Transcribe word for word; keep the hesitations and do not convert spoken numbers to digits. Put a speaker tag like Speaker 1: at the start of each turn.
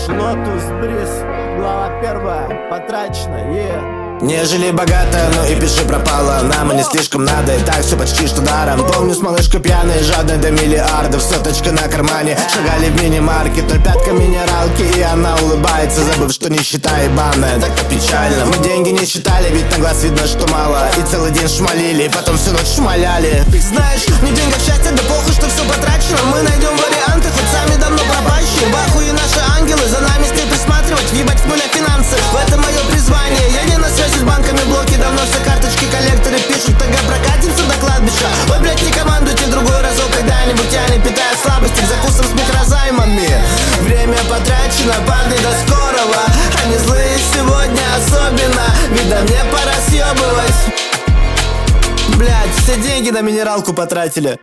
Speaker 1: Лотус, бриз, глава первая, потрачено, yeah.
Speaker 2: Не жили богато, но и пиши пропало. Нам и не слишком надо, и так все почти что даром. Помню с малышкой пьяной, жадной до миллиардов. Соточка на кармане, шагали в мини-маркет. Той пятка минералки, и она улыбается, забыв, что нищета ебаная. Так-то печально, мы деньги не считали, ведь на глаз видно, что мало. И целый день шмалили, и потом всю ночь шмаляли. Знаешь, не в деньгах счастье, да похуй, что все потрачено. Мы найдем варианты, хоть сами давно пропащие. В ахуе наши ангелы, за нами с ней присматривать. Въебать в нуля финансы, в этом мое призвание. Я не на связи с банками, блоки, давно все карточки коллекторы пишут. Тогда прокатимся до кладбища. Ой, блядь, не командуйте другой разок когда-нибудь. Я не питаю слабости к закусам с микрозаймами. Время потрачено, парни, до скорого. Они злые сегодня особенно, видно, мне пора съебывать. Блядь, все деньги на минералку потратили.